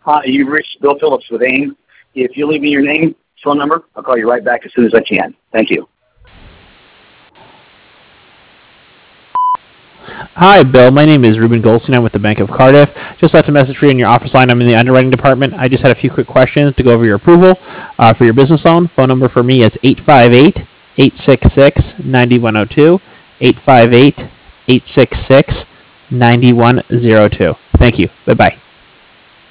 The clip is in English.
Hi, you've reached Bill Phillips with AIM. If you leave me your name, phone number, I'll call you right back as soon as I can. Thank you. Hi, Bill. My name is Ruben Goldstein. I'm with the Bank of Cardiff. Just left a message for you in your office line. I'm in the underwriting department. I just had a few quick questions to go over your approval for your business loan. Phone number for me is 858-866-9102, 858-866-9102. Thank you. Bye-bye.